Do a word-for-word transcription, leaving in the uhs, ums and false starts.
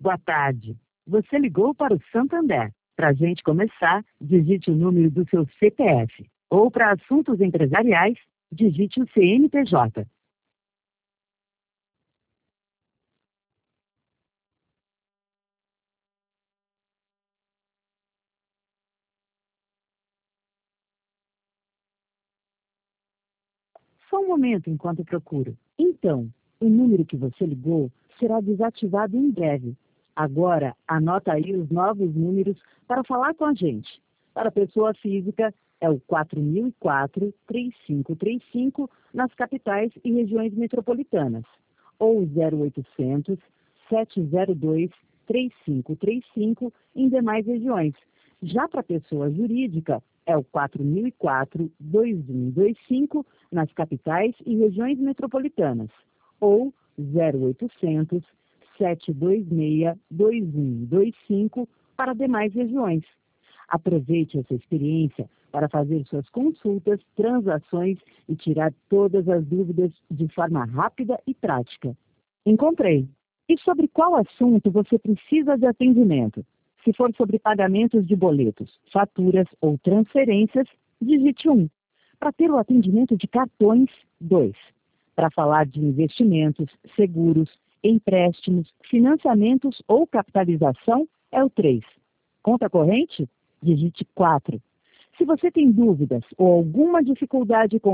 Boa tarde. Você ligou para o Santander. Para a gente começar, digite o número do seu C P F. Ou para assuntos empresariais, digite o C N P J. Só um momento enquanto procuro. Então, o número que você ligou será desativado em breve. Agora, anota aí os novos números para falar com a gente. Para pessoa física, é o quatro mil e quatro, três cinco três cinco nas capitais e regiões metropolitanas. Ou o zero oitocentos, sete zero dois, três cinco três cinco em demais regiões. Já para pessoa jurídica, é o quatro mil e quatro, dois um dois cinco nas capitais e regiões metropolitanas. Ou zero oitocentos, sete dois seis, dois um dois cinco para demais regiões. Aproveite essa experiência para fazer suas consultas, transações e tirar todas as dúvidas de forma rápida e prática. Encontrei. E sobre qual assunto você precisa de atendimento? Se for sobre pagamentos de boletos, faturas ou transferências, digite um. Para ter o atendimento de cartões, dois. Para falar de investimentos, seguros, empréstimos, financiamentos ou capitalização, é o três. Conta corrente? Digite quatro. Se você tem dúvidas ou alguma dificuldade com